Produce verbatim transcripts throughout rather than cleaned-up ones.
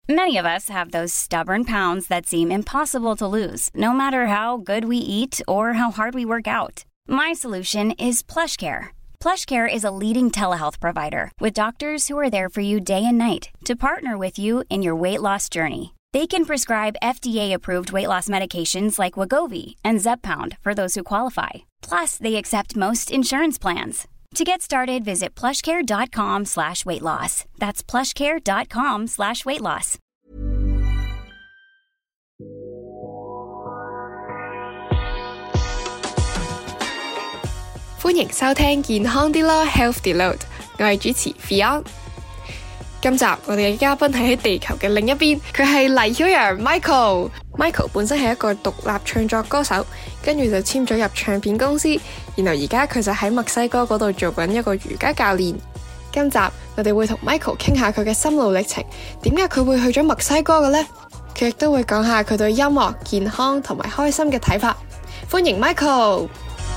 Many of us have those stubborn pounds that seem impossible to lose, no matter how good we eat or how hard we work out. My solution is PlushCare. PlushCare is a leading telehealth provider with doctors who are there for you day and night to partner with you in your weight loss journey. They can prescribe F D A-approved weight loss medications like Wegovy and Zepbound for those who qualify. Plus, they accept most insurance plans. To get started, visit plushcare.com slash weight loss. That's plushcare.com slash weight loss. 歡迎收聽健康啲咯 Health Deload， 我係主持 Fion。今集我哋嘅嘉賓係喺地球嘅另一邊，佢係黎曉陽 Michael。Michael 本身係一個獨立唱作歌手，跟住就簽咗入唱片公司，然後而家佢就喺墨西哥嗰度做緊一個瑜伽教練。今集我哋會同 Michael 傾下佢嘅心路歷程，點解佢會去咗墨西哥嘅呢？佢亦都會講下佢對音樂、健康同埋開心嘅睇法。歡迎 Michael。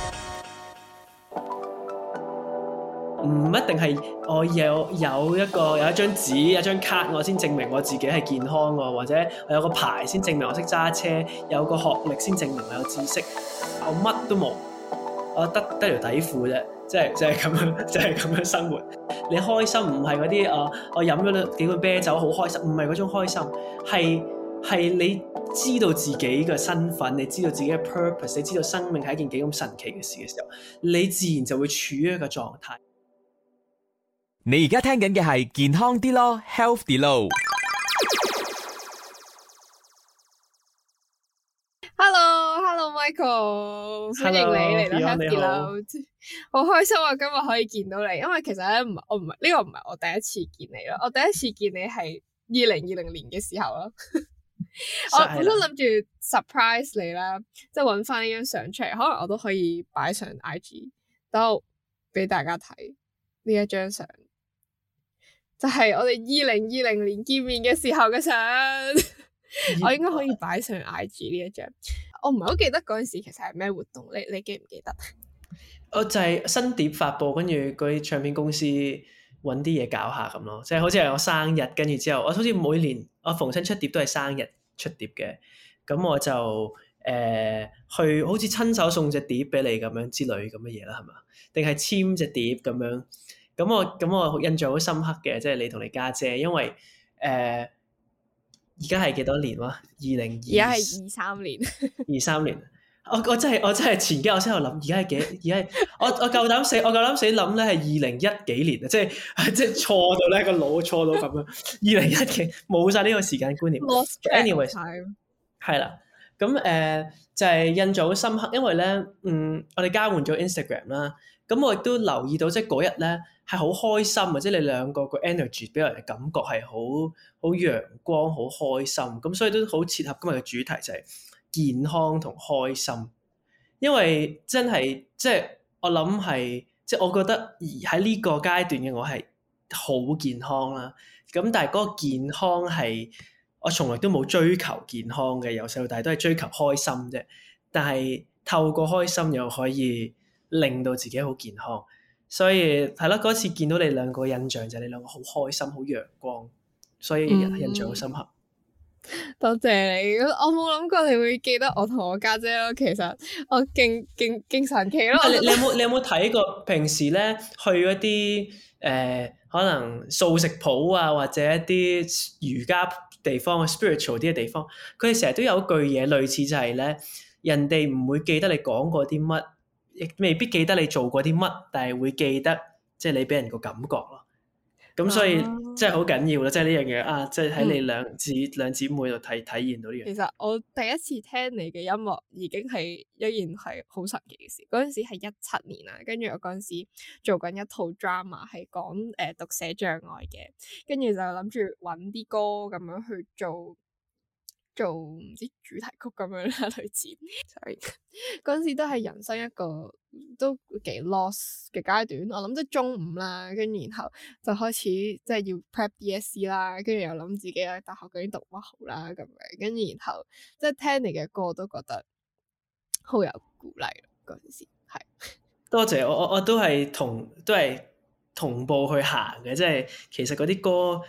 唔一定係我有有一個有一張紙有一張卡我先證明我自己係健康喎，或者我有個牌先證明我識揸車，有個學歷先證明我有知識。我乜都冇，我得得條底褲啫，即係即係咁樣，即係咁樣生活。你開心唔係嗰啲啊，我飲咗幾罐啤酒好開心，唔係嗰種開心，係係你知道自己嘅身份，你知道自己嘅 purpose， 你知道生命係一件幾咁神奇嘅事嘅時候，你自然就會處於一個狀態。 你而家聽緊嘅係健康啲咯 Health Deload。 Hello，Hello Michael， 歡迎你嚟到 Health Deload。好開心啊，今日可以見到你，因為其實咧唔係我唔係呢個唔係我第一次見你咯，我第一次見你係二零二零年嘅時候咯。我本身諗住 surprise 你啦，即係搵翻呢張相出嚟，可能我都可以擺上 I G， 都俾大家睇呢一張相。就係我哋二零二零年見面嘅時候嘅相，我應該可以擺上 I G 呢一張。我唔係好記得嗰陣時其實係咩活動，你你記唔記得？ 我就係新碟發佈，跟住嗰啲唱片公司揾啲嘢搞下咁咯，即係好似係我生日，跟住之後我好似每年我逢親出碟都係生日出碟嘅，咁我就誒、呃、去好似親手送隻碟俾你咁樣之類咁嘅嘢啦，係嘛？定係簽隻碟咁樣？咁我咁我印象好深刻嘅，即係你同你家姐，因為誒而家係幾多年哇？二零二而家係二三年， 二三年。我我真係我真係前幾日我先喺度諗，而家係幾？而家我我夠膽死，我夠膽死諗咧係二零一幾年啊！即係即係錯到咧個腦錯到咁樣。二零一幾冇晒呢個時間觀念。Anyways， 係啦，咁誒、呃、就係、是、印象好深刻，因為咧嗯我哋交換咗 Instagram 啦，咁我亦都留意到即係嗰日咧係好開心啊！即係你兩個個 energy 俾人嘅感覺係好好陽光、好開心，咁所以都好切合今日嘅主題就係、是。健康同開心，因為真係即係我諗係即係我覺得而喺呢個階段嘅我係好健康啦。咁但係嗰個健康係我從來都冇追求健康嘅，由細到大都係追求開心啫。但係透過開心又可以令到自己好健康，所以係咯。嗰次見到你兩個印象就係你兩個好開心、好陽光，所以印象好深刻。嗯多謝你，我冇諗過你會記得我同我家姐咯。其實我勁勁勁神奇咯。 你你有冇你有冇睇過平時咧去一啲誒、呃、可能素食鋪啊，或者一啲瑜伽地方 spiritual 啲嘅地方，佢哋成日都有句嘢類似就係咧，人哋唔會記得你講過啲乜，亦未必記得你做過啲乜，但係會記得即係、就是、你俾人個感覺咯。咁所以即係好緊要啦，即係呢樣嘢啊！即係喺你兩姊、嗯、兩姊妹度體體現到呢樣。 其實我第一次聽你嘅音樂已經係一件係好神奇嘅事。嗰陣時係一七年啦，跟住我嗰陣時做緊一套 drama 係講誒、呃、讀寫障礙嘅，跟住就諗住揾啲歌咁樣去做。做唔知主題曲咁樣啦，類似。sorry，嗰陣時都係人生一個都幾 lost 嘅階段。我諗即係中五啦，跟住然後就開始即係要 prep D S C 啦，跟住又諗自己喺大學究竟讀乜好啦咁樣。跟住然後即係聽你嘅歌都覺得好有鼓勵。嗰陣時係多謝我我我都係同都係同步去行嘅，即係其實嗰啲歌。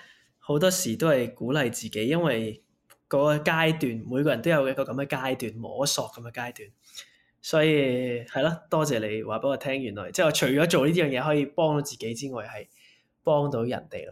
好多時都係鼓勵自己，因為嗰個階段每個人都有一個咁嘅階段，摸索咁嘅階段。所以係咯，多謝你話俾我聽，原來即係我除咗做呢樣嘢可以幫到自己之外，係幫到人哋咯。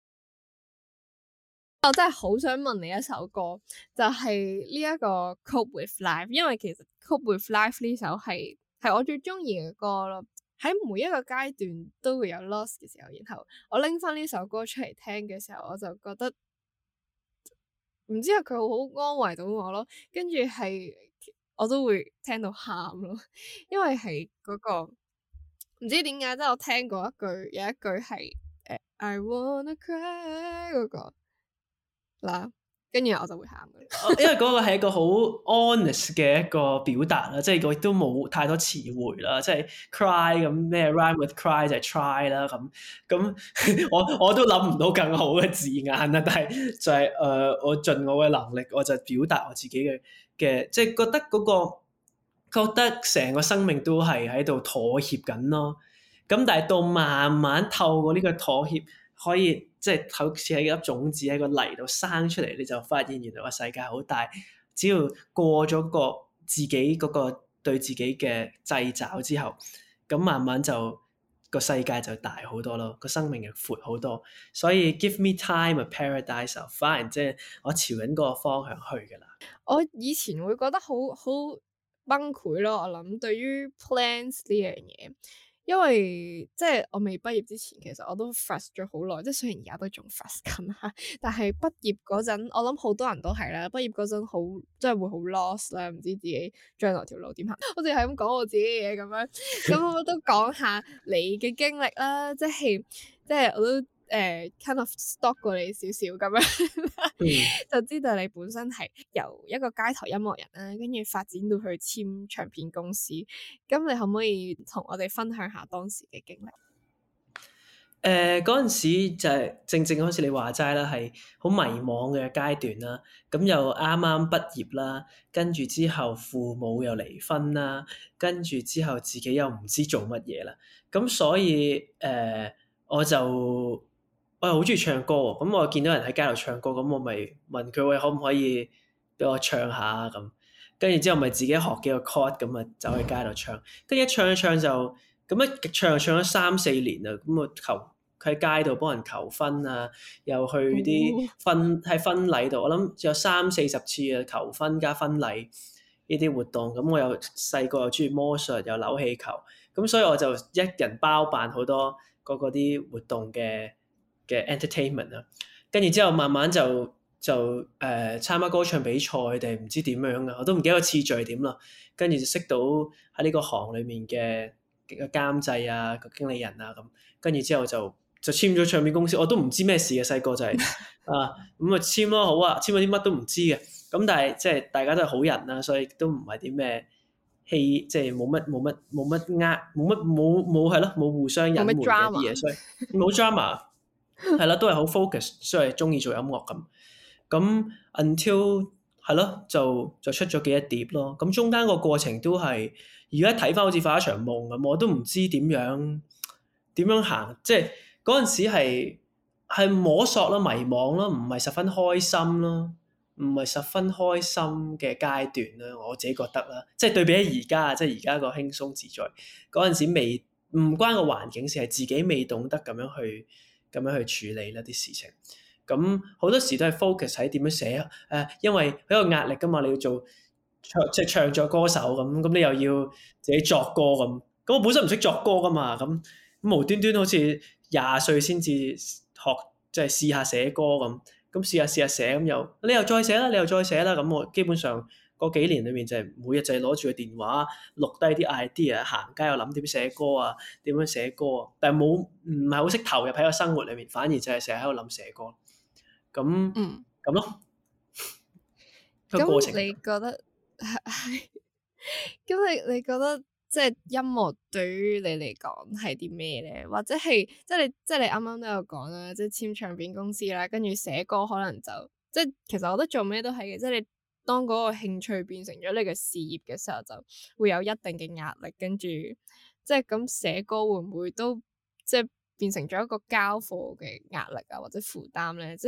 我真係好想問你一首歌，就係呢一個 Cope with Life， 因為其實 Cope with Life 呢首係係我最中意嘅歌咯。喺每一個階段都會有 loss 嘅時候，然後我拎翻呢首歌出嚟聽嘅時候，我就覺得唔知係佢好安慰到我咯，跟住係。我都會聽到喊咯，因為係嗰、嗰個唔知點解，即係我聽過一句，有一句係誒、uh, I wanna cry 嗰、嗰個嗱，跟住我就會喊嘅。 因為嗰個係一個好 honest 嘅一個表達啦，即係我亦都冇太多詞彙啦，即係 cry 咁咩 rhyme with cry 就係 try 啦咁咁，我我都諗唔到更好嘅字眼啦，但係就係、是、誒、呃、我盡我嘅能力，我就表達我自己嘅。嘅即係覺得嗰、嗰個覺得成個生命都係喺度妥協緊咯，咁但係到慢慢透過呢個妥協，可以即係好似係一粒種子喺個泥度生出嚟，你就發現原來個世界好大，只要過咗個自己嗰個對自己嘅掣肘之後，咁慢慢就個世界就大好多咯，個生命又闊好多，所以 give me time a paradise， 反而即係我朝緊嗰個方向去㗎啦。 我以前會覺得好好崩潰咯，我諗對於 plans 呢樣嘢，因為即係我未畢業之前，其實我都 frust 咗好耐，即係雖然而家都仲 frust 緊吓，但係畢業嗰陣，我諗好多人都係啦，畢業嗰陣好即係會好 lost 啦，唔知自己將來條路點行，好似係咁講我自己嘅嘢咁樣，咁我都講下你嘅經歷啦，即係即係我都。誒、uh, kind of stalk 過你少少咁樣，嗯、就知道你本身係由一個街頭音樂人啦，跟住發展到去簽唱片公司。咁你可唔可以同我哋分享下當時嘅經歷？ 誒嗰陣時就係正正好似你話齋啦，係好迷茫嘅階段啦。咁又啱啱畢業啦，跟住之後父母又離婚啦，跟住之後自己又唔知做乜嘢啦。咁所以誒、呃，我就〜我又好中意唱歌喎，咁我見到人喺街度唱歌，咁我咪問佢喂，可唔可以俾我唱下咁，跟住之後咪自己學幾個 chord 咁啊，走去街度唱，跟住一唱一唱就咁一唱就唱咗三四年啦，咁我求喺街度幫人求婚啊，又去啲婚喺婚禮度，我諗有三四十次啊，求婚加婚禮呢啲活動，咁我又細個又中意魔術又扭氣球，咁所以我就一人包辦好多嗰嗰啲活動嘅。嘅 entertainment 啦，跟住之後慢慢就就誒、呃、參加歌唱比賽定唔知點樣啊，我都唔記得個次序點啦。跟住就識到喺呢個行裏面嘅嘅監製啊、個經理人啊咁，跟住之後就就簽咗唱片公司，我都唔知咩事嘅，細個就係、是、啊咁啊簽咯，好啊，簽咗啲乜都唔知嘅，咁但係即係大家都係好人啦，所以都唔係啲咩戲，即係冇乜冇乜冇乜呃冇乜冇冇係咯，冇互相隱瞞嘅啲嘢，所以冇 drama。係啦，都係好 focus，所以中意做音樂咁。咁 until 係咯，就就出咗幾多碟咯。咁中間個過程都係，而家睇翻好似發一場夢咁，我都唔知點樣點樣行。即係嗰陣時係係摸索啦、迷茫啦，唔係十分開心啦，唔係十分開心嘅階段啦。我自己覺得啦，即係對比起而家，即係而家個輕鬆自在。嗰陣時未唔關個環境事，係自己未懂得咁樣去。咁樣去處理呢啲事情，咁好多時都係 focus 喺點樣寫誒、呃，因為好有壓力噶嘛，你要做唱即係唱作歌手咁，咁你又要自己作歌咁，咁我本身唔識作歌噶嘛，咁咁無端端好似廿歲先至學，即係試下寫歌咁，咁試下試下寫咁又，你又再寫啦，你又再寫啦，咁我基本上嗰幾年裏面就係每日就係攞住個電話錄低啲 idea， 行街又諗點寫歌啊，點樣寫歌啊，但係冇唔係好識投入喺個生活裏面，反而就係成日喺度諗寫歌。咁嗯咁咯。 咁過程你覺得係？咁你你覺得即係音樂對於你嚟講係啲咩咧？或者係即係你即係你啱啱都有講啦，即係簽唱片公司啦，跟住寫歌可能就即係其實我覺得做咩都係嘅，即係你。當嗰個興趣變成咗你嘅事業嘅時候，就會有一定嘅壓力，跟住即係咁寫歌會唔會都即係變成咗一個交貨嘅壓力啊，或者負擔咧？即係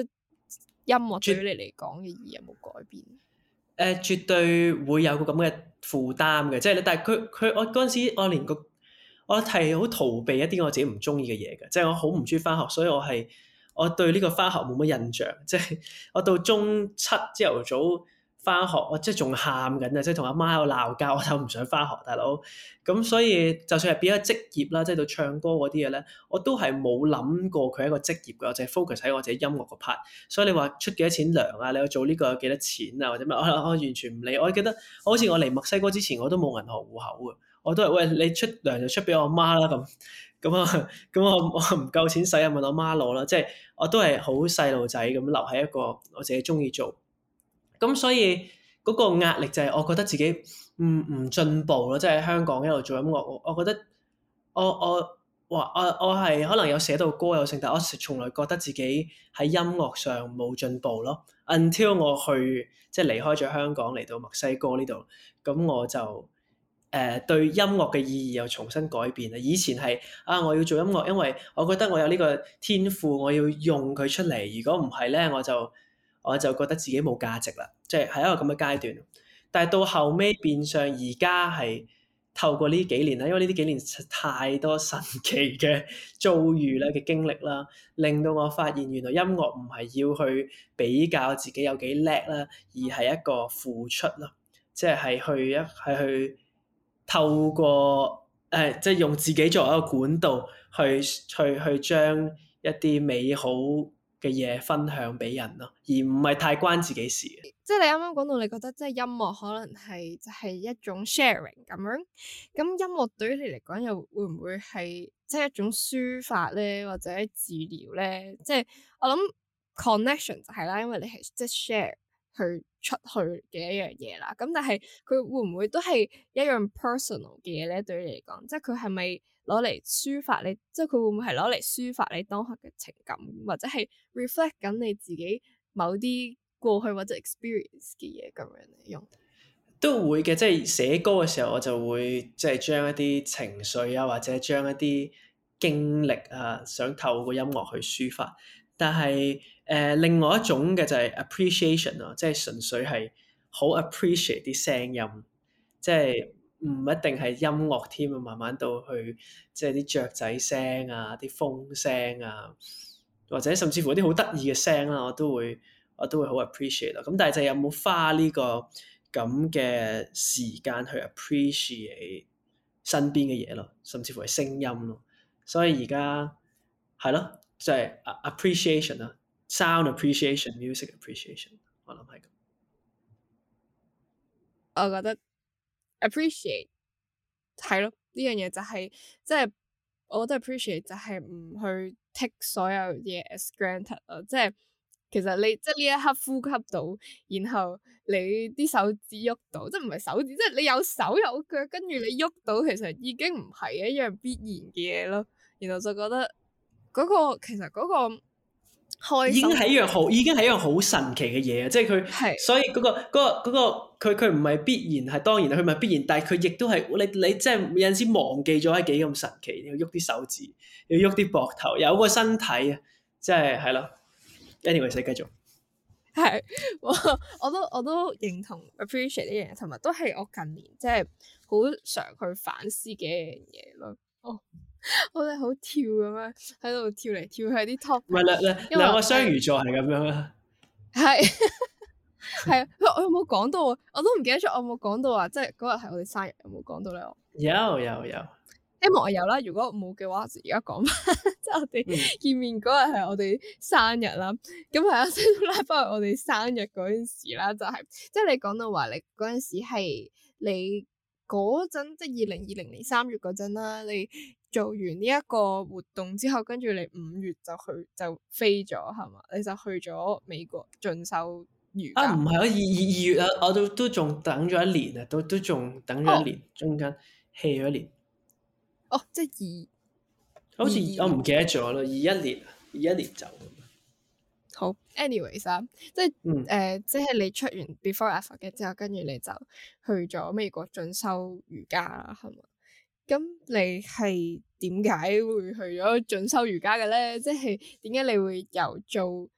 音樂對於你嚟講嘅意義有冇改變？ 誒、呃，絕對會有個咁嘅負擔嘅，即係但係佢佢我嗰陣時我連個我係好逃避一啲我自己唔中意嘅嘢嘅，即係我好唔中意返學，所以我係我對呢個返學冇乜印象，即係我到中七朝頭早返學，我即係仲喊緊啊！即係同阿媽喺度鬧交，我就唔想返學，大佬。咁所以就算係變咗職業啦，即係到唱歌嗰啲嘢咧，我都係冇諗過佢係一個職業嘅，我淨係 focus 喺我自己音樂個 part。所以你話出幾多錢糧啊？你去做呢個有幾多錢啊？或者咩？我我完全唔理。我記得好似我嚟墨西哥之前，我都冇銀行戶口嘅，我都係喂，你出糧就出俾我媽啦咁。咁啊，咁我我唔夠錢使啊，問我媽攞啦。即係我都係好細路仔咁留喺一個我自己中意做。咁所以嗰個壓力就係我覺得自己唔唔進步咯，即係香港一路做音樂，我我覺得我我話我我係可能有寫到歌有成，但我從來覺得自己喺音樂上冇進步咯。Until 我去即係離開咗香港嚟到墨西哥呢度，咁我就誒、呃、對音樂嘅意義又重新改變啦。以前係啊，我要做音樂，因為我覺得我有呢個天賦，我要用佢出嚟。如果唔係咧，我就我就覺得自己冇價值啦，即係係一個咁嘅階段。但係到後尾變相而家係透過呢幾年啦，因為呢啲幾年太多神奇嘅遭遇啦嘅經歷啦，令到我發現原來音樂唔係要去比較自己有幾叻啦，而係一個付出咯，即係係去一係去透過誒，即係用自己作為一個管道去去去將一啲美好嘅嘢分享俾人咯，而唔係太關自己事嘅。 即係你啱啱講到，你覺得即係音樂可能係就係一種 sharing 咁樣，咁音樂對於你嚟講又會唔會係即係一種抒發咧，或者治療咧？即係我諗 connection 就係啦，因為你係即係 share 去出去嘅一樣嘢啦。咁但係佢會唔會都係一樣 personal 嘅嘢咧？對於你嚟講，即係佢係咪攞嚟抒發你？即係佢會唔會係攞嚟抒發你當下嘅情感，或者係 reflect 緊你自己某啲過去或者 experience 嘅嘢咁樣嚟用？ 都會嘅，即係寫歌嘅時候，我就會即係將一啲情緒啊，或者將一啲經歷啊，想透過音樂去抒發。但係誒、呃，另外一種嘅就係 appreciation 啊，即係純粹係好 appreciate 啲聲音，即係唔一定係音樂添啊，慢慢到去即係啲雀仔聲啊，啲風聲啊，或者甚至乎啲好得意嘅聲啦，我都會我都會好 appreciate 咯。咁但係就有冇花呢個咁嘅時間去 appreciate 身邊嘅嘢咯，甚至乎係聲音咯。所以而家係咯，就係、是、appreciation 啦，sound appreciation、music appreciation， 我諗係咁。 我覺得 appreciate 係咯，呢樣嘢就係即係我覺得 appreciate 就係唔去 take 所有嘢 as granted 咯，即係其實你即係呢一刻呼吸到，然後你啲手指喐到，即係唔係手指，即係你有手有腳，跟住你喐到，其實已經唔係一樣必然嘅嘢咯。然後就覺得嗰個其實嗰個開心已經係一樣好，已經係一樣好神奇嘅嘢啊！即係佢， 係所以嗰個嗰個嗰個佢佢唔係必然係當然，佢唔係必然，但係佢亦都係你你即係有陣時忘記咗係幾咁神奇，要喐啲手指，要喐啲膊頭，有個身體啊，即係係咯。Anyway，繼續。 係，我我都我都認同 appreciate 呢樣嘢，同埋都係我近年即係好常去反思嘅一樣嘢咯。哦，我哋好跳咁樣喺度跳嚟跳去啲 topic。唔係兩兩兩個雙魚座係咁樣啦。 係係啊，我有冇講到啊？我都唔記得咗，我有冇講到啊？即係嗰日係我哋生日，有冇講到咧？ 有有有。 希望我有啦，如果冇嘅話，而家講翻，即係我哋見面嗰日係我哋生日啦。咁係啊，先拉翻去我哋生日嗰陣時啦，就係即係你講到話你嗰陣時係你嗰陣，即係二零二零年三月嗰陣啦。你做完呢一個活動之後，跟住你五月就去就飛咗係嘛？你就去咗美國進修瑜伽。 啊，唔係啊，二二二月啊，我都都仲等咗一年啊，都都仲等咗一年，哦、中間 hea 咗一年。 哦，即係二， 好似我唔記得咗咯，二一年，二一年走。 好 ，anyways 啊，即係誒、嗯呃，即係你出完 before effort 嘅之後，跟住你就去咗美國進修瑜伽啦，係嘛？咁你係點解會去咗進修瑜伽嘅咧？即係點解你會由做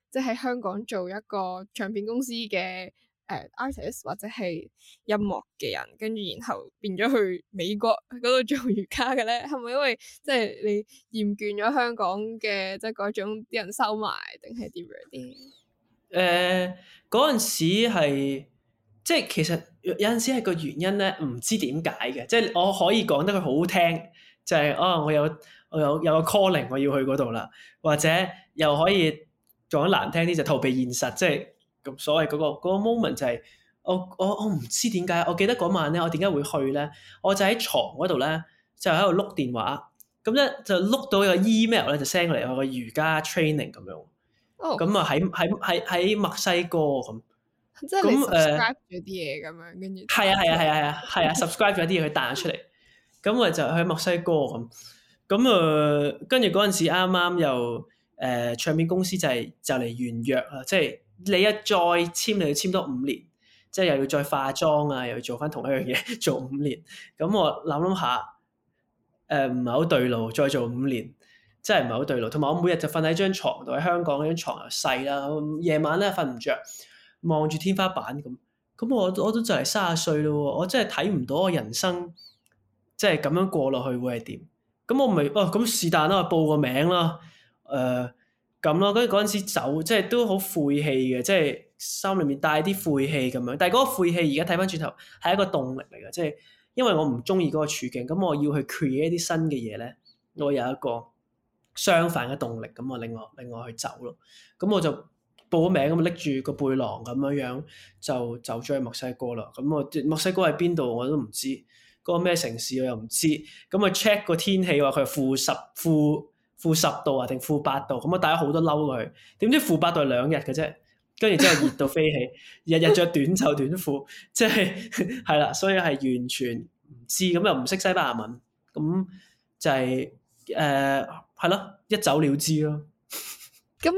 即係喺香港做一個唱片公司嘅誒、uh, artist 或者係音樂嘅人，跟住然後變咗去美國嗰度做瑜伽嘅咧？係咪因為即係你厭倦咗香港嘅即係嗰種啲人收埋，定係點樣啲？ 誒嗰陣時係即係其實有陣時係個原因咧，唔知點解嘅，即係我可以講得佢好聽，就係、是、哦，我有我有有個 calling 我要去嗰度啦，或者又可以講得難聽啲就逃避現實，即係咁所謂嗰、嗰個嗰個 moment 就係、是、我我我唔知點解，我記得嗰晚咧，我點解會去咧？我就喺床嗰度咧，就喺度碌電話，咁咧就碌到一個 email 咧，就 send 過嚟我個瑜伽 training 咁樣。咁啊喺喺喺喺墨西哥咁， 即係你 subscribe 咗啲嘢咁樣，跟住係啊係啊係啊係啊係啊 subscribe 咗啲嘢佢彈咗出嚟，咁我就喺墨西哥咁，咁啊跟住嗰陣時啱啱又誒、呃、唱片公司就係就嚟完約啦，即係你一再簽你要簽多五年，即係又要再化妝啊，又要做翻同一樣嘢做五年，咁我諗諗下誒唔係好對路，再做五年。真係唔係好對路，同埋我每日就瞓喺張床度，喺香港嗰張牀又細啦，夜晚咧瞓唔着，望住天花板咁，咁我我都就嚟三十歲咯，我真係睇唔到我人生即係咁樣過落去會係點，咁我咪哦咁是但啦，報個名啦，誒咁咯，跟住嗰陣時走，即係都好晦氣嘅，即係心裏面帶啲晦氣咁樣，但係嗰個晦氣而家睇翻轉頭係一個動力嚟嘅，即係因為我唔中意嗰個處境，咁我要去 create 啲新嘅嘢咧，我有一個相反嘅動力，咁我令我令我去走咯，咁我就報咗名，咁拎住個背囊咁樣樣就走咗去墨西哥啦。咁我墨西哥喺邊度我都唔知，嗰個咩城市我又唔知。咁我 check 個天氣話佢係負十負負十度啊定負八度，咁我帶咗好多褸過去，點知負八度係兩日嘅啫，跟住之後熱到飛起，日日着短袖短褲，即係係啦，所以係完全唔知，咁又唔識西班牙文，咁就係、是、誒。呃係咯，一走了之咯。 咁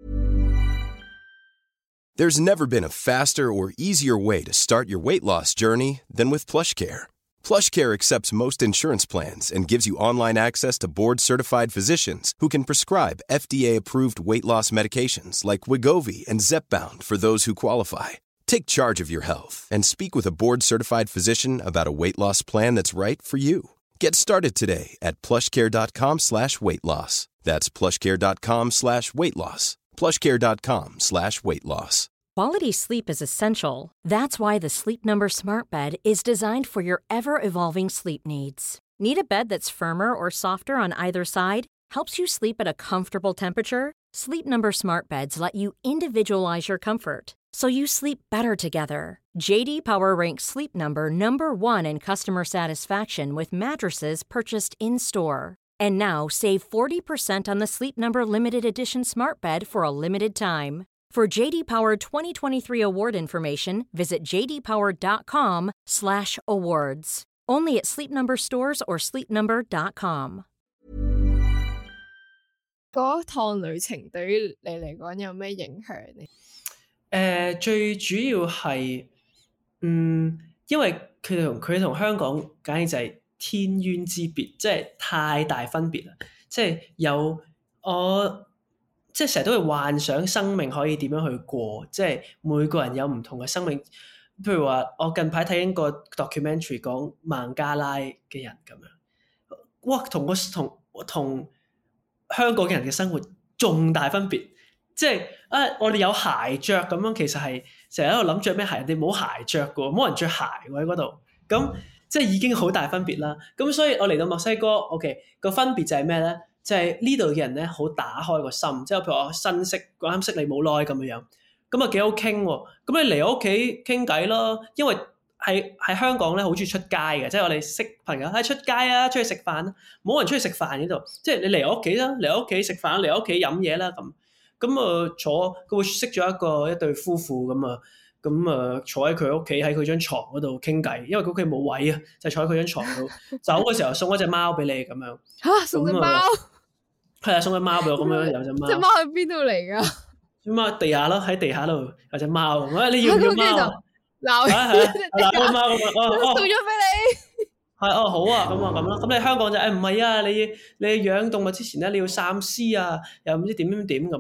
There's never been a faster or easier way to start your weight loss journey than with PlushCare. PlushCare accepts most insurance plans and gives you online access to board-certified physicians who can prescribe F D A-approved weight loss medications like Wegovy and Zepbound for those who qualify. Take charge of your health and speak with a board-certified physician about a weight loss plan that's right for you. Get started today at plushcare.com slash weight loss. That's plushcare.com slash weight loss. plushcare.com slash weight loss. Quality sleep is essential. That's why the Sleep Number Smart Bed is designed for your ever-evolving sleep needs. Need a bed that's firmer or softer on either side? Helps you sleep at a comfortable temperature? Sleep Number Smart Beds let you individualize your comfort, so you sleep better together. J D Power ranks Sleep Number number one in customer satisfaction with mattresses purchased in-store. And now, save forty percent on the Sleep Number Limited Edition Smart Bed for a limited time. For J D Power twenty twenty-three award information, visit jdpower.com slash awards. Only at Sleep Number stores or sleep number dot com. 嗰趟旅程對於你嚟講有咩影響呢？ 誒、呃，最主要係，嗯，因為佢同佢同香港簡直就係天淵之別，即係太大分別啦。即係有我，即係成日都會幻想生命可以點樣去過，即係每個人有唔同嘅生命。譬如話，我近排睇緊個 documentary 講孟加拉嘅人咁樣，哇，同個同同香港嘅人嘅生活重大分別。即係啊，我哋有鞋着咁樣，其實係成日喺度諗着咩鞋，人哋冇鞋着嘅喎，冇人着鞋喎喺嗰度，咁即係已經好大分別啦。咁所以我嚟到墨西哥 ，OK 個分別就係咩咧？就係呢度嘅人咧好打開個心，即係譬如我新識啱識你冇耐咁樣樣，咁啊幾好傾喎。咁你嚟我屋企傾偈咯，因為喺喺香港咧好中意出街嘅，即係我哋識朋友，喺出街啊，出去食飯啊，冇人出去食飯呢度，即係你嚟我屋企啦，嚟我屋企食飯，嚟我屋企飲嘢啦咁。咁啊坐，佢會識咗一個一對夫婦咁啊，咁啊坐喺佢屋企喺佢張床嗰度傾偈，因為佢屋企冇位啊，就坐喺佢張床度。走嘅時候送一隻貓俾你咁樣。 嚇！送隻貓？ 係啊，送隻貓俾我咁樣有隻貓。 隻貓喺邊度嚟㗎？ 隻貓地下咯，喺地下度有隻貓。我你要唔要貓啊？ 鬧係啊係啊，鬧個貓咁啊！ 送咗俾你。 係哦，好啊，咁啊咁啦。咁你香港就誒唔係啊，你你養動物之前咧，你要三思啊，又唔知點點點咁。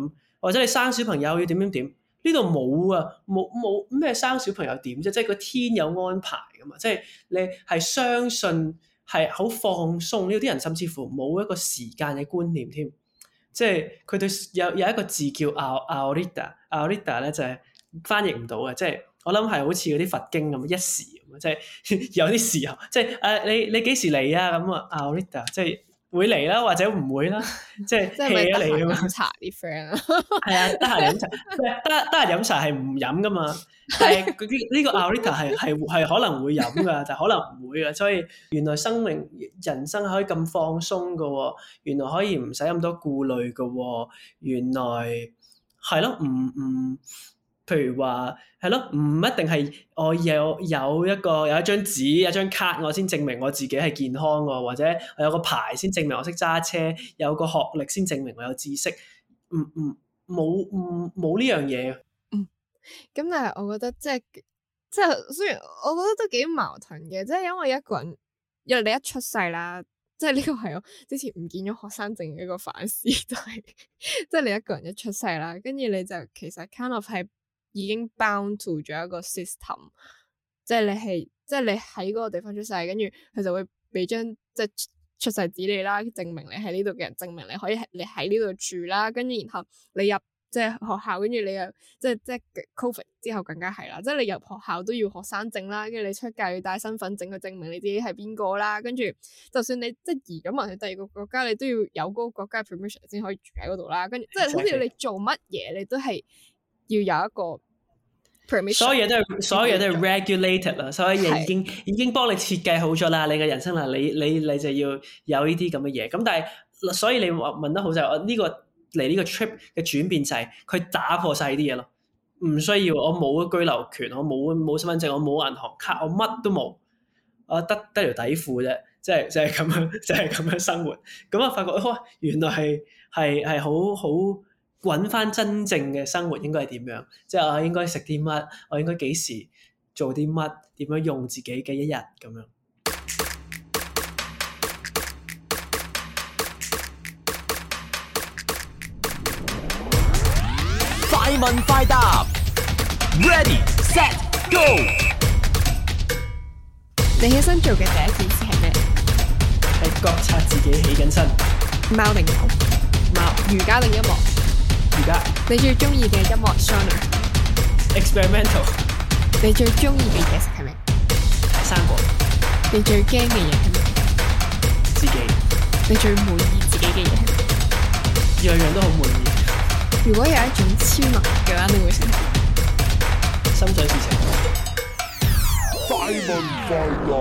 或者你生小朋友要點點點。呢度冇啊，冇冇咩生小朋友點啫？即係個天有安排噶嘛，即係你係相信係好放鬆。呢啲人甚至乎冇一個時間嘅觀念添，即係佢對有有一個字叫 ahorita，ahorita 咧就係翻譯唔到嘅，即係我諗係好似嗰啲佛經咁一時咁，即係有啲時候，即係誒你你幾時嚟啊？咁啊 ahorita 即係。會嚟啦，或者唔會啦，即係 hea 嚟㗎嘛。 飲茶啲 friend 啊， 係啊，得閒飲茶，得得閒飲茶係唔飲噶嘛。但係佢呢呢個 ahorita 係係係可能會飲噶，但係可能唔會噶。所以原來生命人生可以咁放鬆噶喎，原來可以唔使咁多顧慮噶喎，原來係咯，唔唔。譬如話係咯，唔一定係我有有一個有一張紙有一張卡，我先證明我自己係健康喎，或者我有個牌先證明我識揸車，有個學歷先證明我有知識，唔唔冇唔冇呢樣嘢。 嗯，咁但係我覺得即係即係雖然我覺得都幾矛盾嘅，即係因為一個人因為你一出世啦，即係呢個係我之前唔見咗學生證嘅一個反思，就係即係你一個人一出世啦，跟住你就其實 kind of 係。已經 bound to 咗一個 system， 即係你係即係你喺嗰個地方出世，跟住佢就會俾張即係出世紙你啦，證明你喺呢度嘅人，證明你可以你喺呢度住啦，跟住然後你入即係學校，跟住你又即係即係 COVID 之後更加係啦，即係你入學校都要學生證啦，跟住你出界要帶身份證去證明你自己係邊個啦，跟住就算你即係移咗民去第二個國家，你都要有嗰個國家嘅 permission 先可以住喺嗰度啦，跟住即係好似你做乜嘢你都係。要有一個 permission， 所有嘢都係所有嘢都係 regulated 啦，所有嘢已經已經幫你設計好咗啦，你嘅人生啦，你你你就要有呢啲咁嘅嘢。咁但係所以你問得好就係我呢個嚟呢個 trip 嘅轉變就係佢打破晒啲嘢咯，唔需要我冇居留權，我冇冇身份證，我冇銀行卡，我乜都冇，我得得條底褲啫，即係即係咁樣，即係咁樣生活。咁我發覺哇，原來係係係好好。揾翻真正嘅生活應該係點樣？即係我應該食啲乜？我應該幾時做啲乜？點樣用自己嘅一日咁樣？ 快問快答 ，Ready Set Go！ 你起身做嘅第一件事係咩？ 係覺察自己起緊身。 貓定狗？貓。瑜伽定音樂？ 而家你最中意嘅音樂 genre？Experimental。你最中意嘅嘢食係咩？ 生果。 你最驚嘅嘢係咩？ 自己。 你最滿意自己嘅嘢係咩？ 樣樣都好滿意。 如果有一種超能力嘅話，你會想心想事成。 快問快答。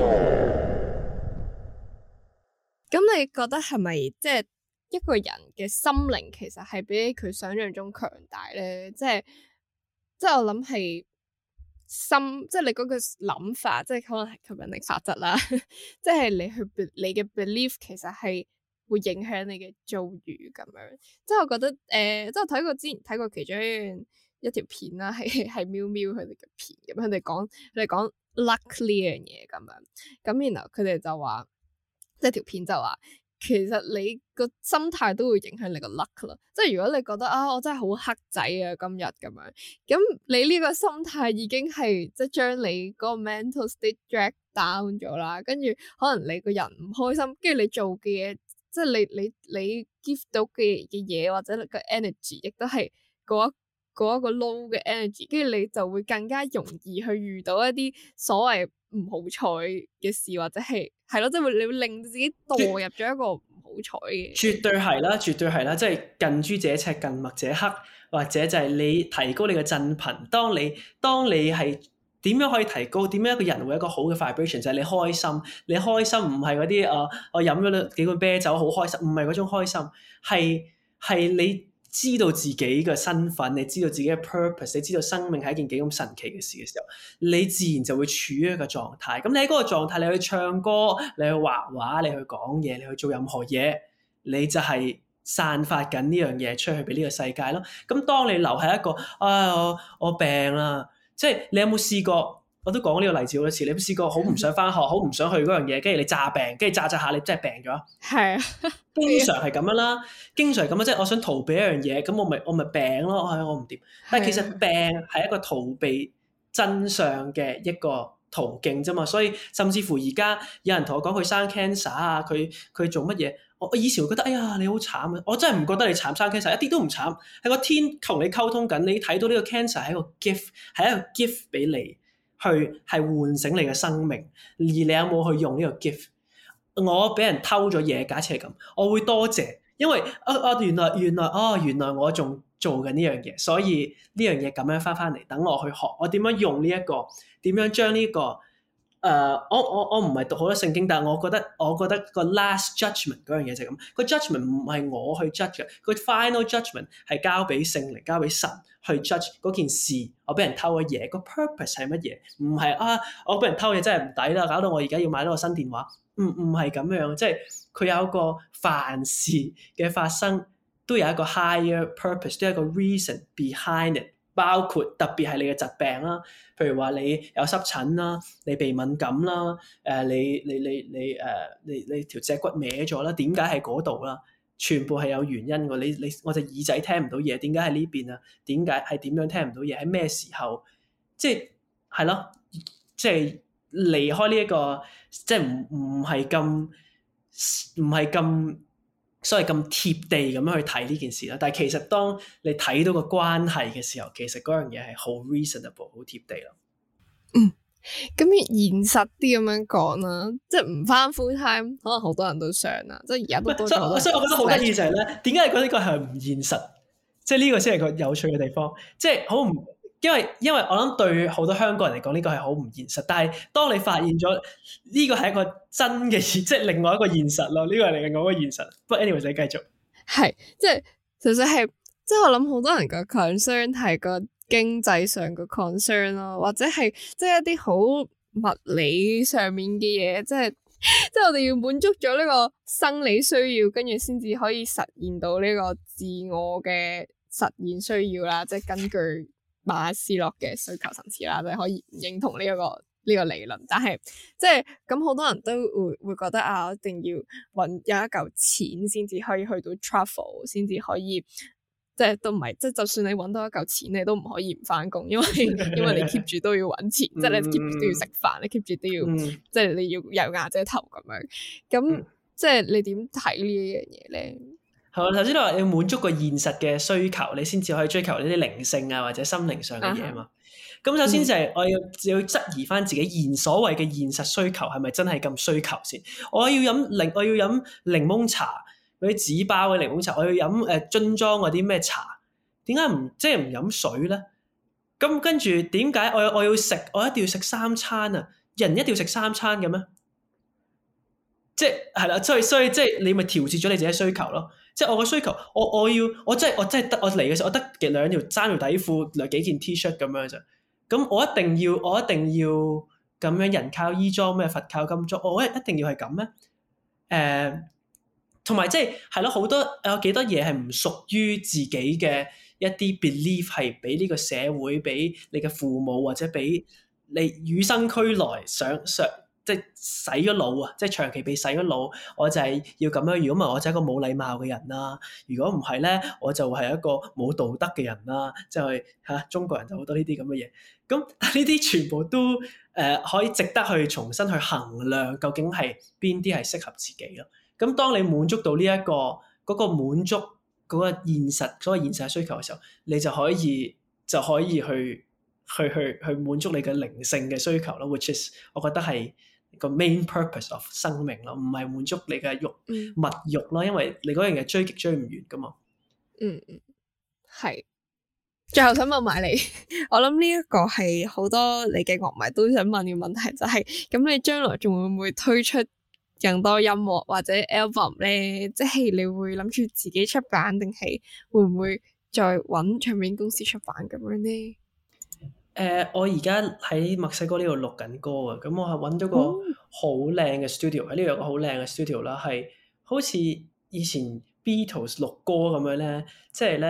咁你覺得係咪即係？一個人嘅心靈其實係比佢想象中強大咧，即係即係我諗係心，即係你嗰個諗法，即係可能係吸引力法則啦。即係你去你嘅 belief 其實係會影響你嘅遭遇咁樣。即係我覺得誒、呃，即係睇過之前睇過其中一條片啦，係係喵喵佢哋嘅片咁，佢哋講佢哋講 luck 呢樣嘢咁樣。咁然後佢哋就話，即係條片就話。其實你個心態都會影響你個 luck 啦，即係如果你覺得啊，我真係好黑仔啊今日咁樣，咁你呢個心態已經係即係將你嗰個 mental state drag down 咗啦，跟住可能你個人唔開心，跟住你做嘅嘢，即係你你你 give 到嘅嘅嘢或者個 energy 亦都係嗰一嗰一個 low 嘅 energy， 跟住你就會更加容易去遇到一啲所謂唔好彩嘅事，或者係係咯，即係會你會令自己墮入咗一個唔好彩嘅。 絕對係啦，絕對係啦，即係近朱者赤，近墨者黑，或者就係你提高你嘅振頻。當你當你係點樣可以提高？點樣一個人會有一個好嘅 vibration？就係你開心，你開心唔係嗰啲啊，我飲咗幾罐啤酒好開心，唔係嗰種開心，係係你。知道自己嘅身份，你知道自己嘅 purpose，你知道生命係一件幾咁神奇嘅事嘅時候，你自然就會處於一個狀態。咁你喺嗰個狀態，你去唱歌，你去畫畫，你去講嘢，你去做任何嘢，你就係散發緊呢樣嘢出去俾呢個世界咯。咁當你留喺一個啊、哎，我我病啦，即係你有冇試過我都講呢個例子好多次。你有冇試過好唔想翻學，好唔想去嗰樣嘢，跟住你詐病，跟住詐詐下你真係病咗？ 係啊， 經常係咁樣啦，經常係咁樣，即係我想逃避一樣嘢，咁我咪我咪病咯，係我唔掂。但係其實病係一個逃避真相嘅一個途徑啫嘛，所以甚至乎而家有人同我講佢生 cancer 啊，佢佢做乜嘢？我我以前會覺得哎呀你好慘啊，我真係唔覺得你慘，生 cancer 一啲都唔慘，係個天同你溝通緊，你睇到呢個 cancer 係一個 gift， 係一個 gift 俾你，去係喚醒你嘅生命，而你有冇去用呢個 gift？ 我俾人偷咗嘢，假設係咁，我會多謝，因為啊啊原來原來哦原來我仲做緊呢樣嘢，所以呢樣嘢咁樣翻翻嚟，等我去學，我點樣用呢一個，點樣將呢個。誒、uh，我我我唔係讀好多聖經，但係我覺得我覺得個 last judgment 嗰樣嘢就係咁，個 judgment 唔係我去 judge 嘅，個 final judgment 係交俾聖靈、交俾神去 judge 嗰件事。我俾人偷嘅嘢，個 purpose 係乜嘢？唔係啊，我俾人偷嘢真係唔抵啦，搞到我而家要買多個新電話。唔唔係咁樣，即係佢有一個凡事嘅發生都有一個 higher purpose， 都有一個 reason behind it。包括特別係你嘅疾病啦，譬如話你有濕疹啦，你鼻敏感啦，誒、呃、你你你你誒、呃、你你條脊骨歪咗啦，點解喺嗰度啦？全部係有原因嘅。你你我隻耳仔聽唔到嘢，點解喺呢邊啊？點解係點樣聽唔到嘢？喺咩時候？即係係咯，即係離開呢、這、一個，即係唔唔係咁唔係咁。所以咁貼地咁樣去睇呢件事啦，但係其實當你睇到個關係嘅時候，其實嗰樣嘢係好 reasonable、好貼地咯。 嗯，咁現實啲咁樣講啦，即係唔返 full time，可能好多人都想啦，即係而家都多咗。 所以我覺得好得意就係咧，點解你覺得呢個係唔現實？即係呢個先係個有趣嘅地方，即係好唔。因為因為我諗對好多香港人嚟講呢個係好唔現實，但係當你發現咗呢個係一個真嘅現，即係另外一個現實咯，呢個係另外一個現實。不過 anyway 你繼續。係， 即係純粹係，即係我諗好多人個 concern 係個經濟上個 concern 咯，或者係即係一啲好物理上面嘅嘢，即係即係我哋要滿足咗呢個生理需要，跟住先至可以實現到呢個自我嘅實現需要啦，即係根據馬斯洛嘅需求層次啦，你可以唔認同呢、這、一個呢、這個理論，但係即係咁好多人都會會覺得啊，一定要搵有一嚿錢先至可以去到 travel， 先至可以即係都唔係，即係就算你搵到一嚿錢，你都唔可以唔返工，因為因為你 keep 住都要搵錢，即係你 keep 住都要食飯，你 keep 住都要、嗯、即係你要有瓦遮頭咁樣，咁、嗯、即係你點睇呢一樣嘢咧？ 係我頭先都話要滿足個現實嘅需求，你先至可以追求呢啲靈性啊或者心靈上嘅嘢嘛。咁、uh huh. 首先就係我要要質疑翻自己現所謂嘅現實需求係咪真係咁需求先？我要飲檸我要飲檸檬茶嗰啲紙包嘅檸檬茶，我要飲誒樽裝嗰啲咩茶？點解唔即係唔飲水咧？咁跟住點解我我要食我一定要食三餐啊？人一定要食三餐嘅咩？即係係啦，所以所以即係你咪調節咗你自己需求咯。即係我個需求，我我要我真係我真係得我嚟嘅時候，我得嘅兩條三條底褲，兩幾件 T-shirt 咁樣啫。咁我一定要我一定要咁樣人靠衣裝咩？佛靠金裝，我一一定要係咁咩？誒、呃，同埋即係係咯，好多有幾多嘢係唔屬於自己嘅一啲 belief 係俾呢個社會，俾你嘅父母或者俾你與生俱來想想。即係洗咗腦啊！即係長期被洗咗腦，我就係要咁樣。如果唔係，我就係一個冇禮貌嘅人啦。如果唔係咧，我就係一個冇道德嘅人啦。即係嚇中國人就好多呢啲咁嘅嘢。咁呢啲全部都誒、呃、可以值得去重新去衡量，究竟係邊啲係適合自己咯。咁當你滿足到呢、這、一個嗰、那個滿足嗰個現實嗰、那個現實需求嘅時候，你就可以就可以去去去去滿足你嘅靈性嘅需求咯。which is 我覺得係個 main purpose of 生命咯，唔係滿足你嘅欲、嗯、物欲咯，因為你嗰樣嘢追極追唔完噶嘛。嗯嗯， 係。最後想問埋你，我諗呢一個係好多你嘅樂迷都想問嘅問題，就係、是、咁你將來仲會唔會推出更多音樂或者 album 咧？即係你會諗住自己出版，定係會唔會再搵唱片公司出版咁樣咧？ 誒、呃，我而家喺墨西哥呢度錄緊歌啊，咁我係揾咗個好靚嘅 studio，喺呢度有個好靚嘅 studio 啦，係好似以前 Beatles 錄歌咁樣咧，即係咧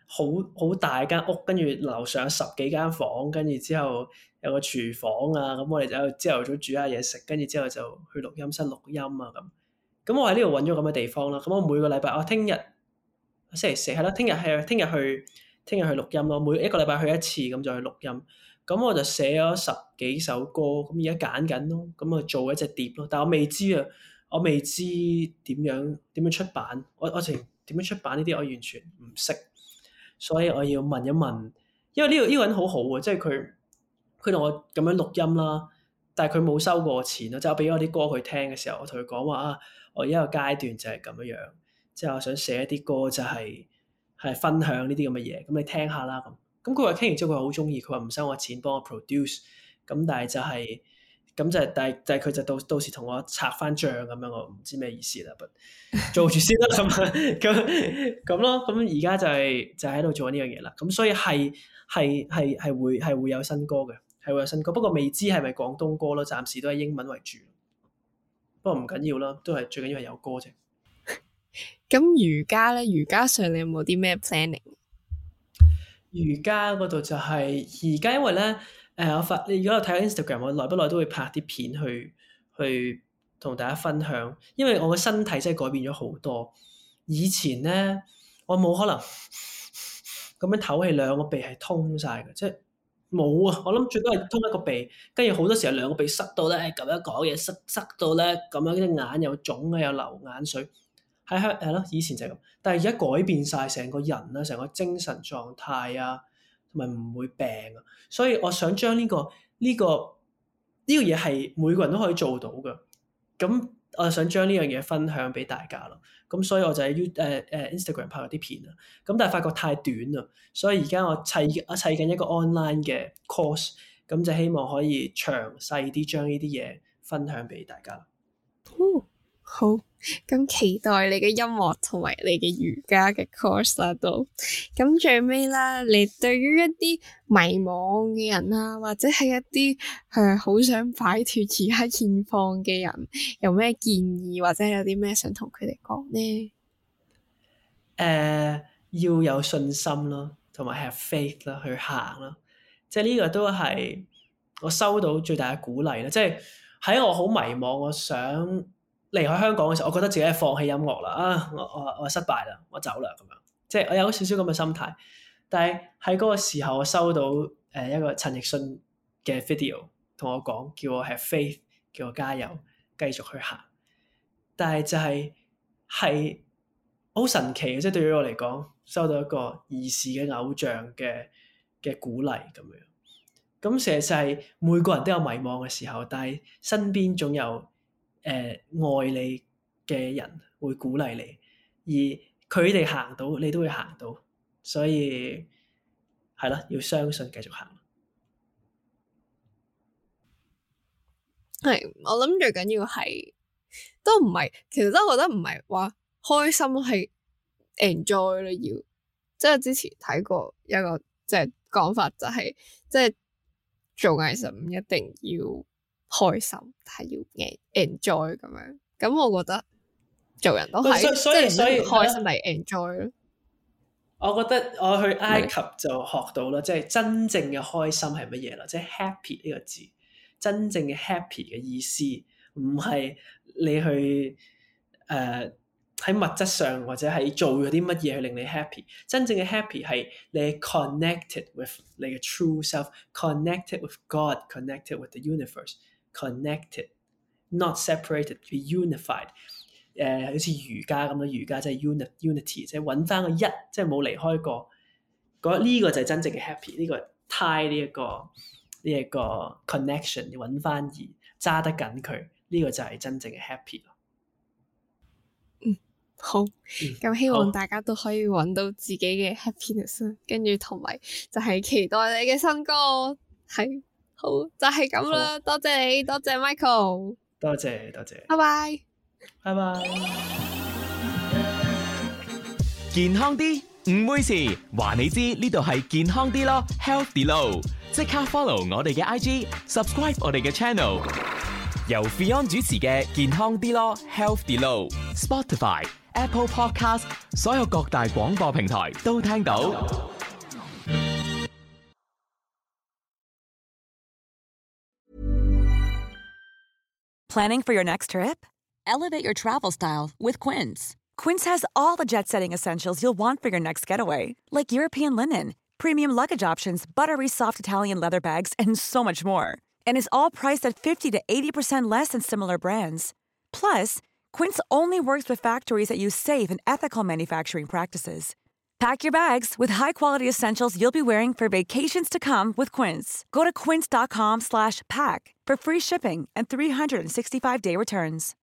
好好大間屋，跟住樓上有十幾間房，跟住之後有個廚房啊，咁我哋就朝頭早煮下嘢食，跟住之後就去錄音室錄音啊咁。咁我喺呢度揾咗咁嘅地方啦。咁我每個禮拜，我聽日星期四係啦，聽日係聽日去聽日去錄音咯。每一個禮拜去一次，咁就去錄音。咁我就寫咗十幾首歌，咁而家揀緊咯，咁啊做一隻碟咯。但係我未知啊，我未知點樣點樣出版，我我情點樣出版呢啲我完全唔識，所以我要問一問，因為呢個呢個人好好啊，即係佢佢同我咁樣錄音啦，但係佢冇收過我錢咯，即係我俾我啲歌佢聽嘅時候，我同佢講話啊，我而家個階段就係咁樣樣，即係我想寫一啲歌就係係分享呢啲咁嘅嘢，咁你聽下啦咁。咁佢話傾完之後佢好中意，佢話唔收我錢幫我 produce， 咁但係就係、是、咁就係、是，但係但係佢就到到時同我拆翻帳咁樣，我唔知咩意思啦，做住先啦咁咁咁咯，咁而家就係、是、就喺、是、度做呢樣嘢啦，咁所以係係係係會係會有新歌嘅，係會有新歌，不過未知係咪廣東歌咯，暫時都係英文為主，不過唔緊要啦，都係最緊要係有歌啫。 咁瑜伽咧，瑜伽上你有冇啲咩 planning？ 瑜伽嗰度就係而家，因為咧誒、呃，我發你如果有睇 Instagram，我耐不耐都會拍啲片去去同大家分享。因為我嘅身體真係改變咗好多。以前咧，我冇可能咁樣唞氣，兩個鼻係通晒嘅，即係冇啊！我諗最多係通一個鼻，跟住好多時候兩個鼻塞到咧，咁樣講嘢塞塞到咧，咁樣啲眼又腫啊，又流眼水。係係係咯，以前就係咁，但係而家改變晒成個人啦，成個精神狀態啊，同埋唔會病啊，所以我想將呢個呢個呢個嘢係每個人都可以做到嘅，咁我就想將呢樣嘢分享俾大家咯，咁所以我就喺 U 誒誒 Instagram 拍咗啲片啊，咁但係發覺太短啦，所以而家我砌我砌緊一個 online 嘅 course，咁就希望可以詳細啲將呢啲嘢分享俾大家。 哦，好。咁期待你嘅音樂同埋你嘅瑜伽嘅 course 啦，都咁最尾啦，你對於一啲迷惘嘅人啊，或者係一啲誒好想擺脫而家現況嘅人，有咩建議或者有啲咩想同佢哋講呢？ 誒、uh, 要有信心咯，同埋 have faith 啦，去行咯，即係呢個都係我收到最大嘅鼓勵啦。即係喺我好迷惘，我想離開香港嘅時候，我覺得自己係放棄音樂啦，啊，我我我失敗啦，我走啦咁樣，即係我有少少咁嘅心態。但係喺嗰個時候，我收到誒、呃、一個陳奕迅嘅 video，同我講，叫我 have faith，叫我加油，繼續去行。但係就係係好神奇嘅，即係對於我嚟講，收到一個兒時嘅偶像嘅嘅鼓勵咁樣。咁其實就係每個人都有迷茫嘅時候，但係身邊總有誒、呃、愛你嘅人會鼓勵你，而佢哋行到，你都會行到，所以係啦，要相信，繼續行。 係，我諗最緊要係都唔係，其實都覺得唔係話開心，係 enjoy 咯，要即係之前睇過一個即係講法，就係即係做藝術唔一定要開心，但係要 enjoy 咁樣。咁我覺得做人都係， 所以所以開心嚟 enjoy 咯。 我覺得我去埃及就學到啦，即係真正嘅開心係乜嘢啦？即係 happy 呢個字，真正嘅 happy 嘅意思唔係你去誒喺物質上或者係做咗啲乜嘢去令你 happy。真正嘅 happy 係你 connected with 你嘅 true self，connected with God，connected with the universe，connected not separated，be unified。誒、呃、好似瑜伽咁樣，瑜伽即係 unit unity，即係揾翻個一，即係冇離開過。嗰呢、這個就係真正嘅 happy，呢個 tie 呢、這、一個呢一、這個 connection， 要揾翻而揸得緊佢，呢、這個就係真正嘅 happy 咯。 嗯，好。咁、嗯、希望大家都可以揾到自己嘅 happiness，跟住同埋就係期待你嘅新歌。係，好就係咁啦。多謝你，多謝 Michael。 多謝多謝。 拜拜。 拜拜。 健康啲唔會事，話你知呢度係健康啲咯 ，Healthy Low， 即刻 follow 我哋嘅 I G，subscribe 我哋嘅 channel， 由 Fion 主持嘅健康啲咯 ，Healthy Low，Spotify。 Apple Podcast， 所有各大廣播平台都聽到。 Planning for your next trip? Elevate your travel style with Quince. Quince has all the jet-setting essentials you'll want for your next getaway, like European linen, premium luggage options, buttery soft Italian leather bags, and so much more. And is all priced at fifty to eighty percent less than similar brands. Plus, Quince only works with factories that use safe and ethical manufacturing practices. Pack your bags with high-quality essentials you'll be wearing for vacations to come with Quince. Go to quince.com slash pack for free shipping and three sixty-five day returns.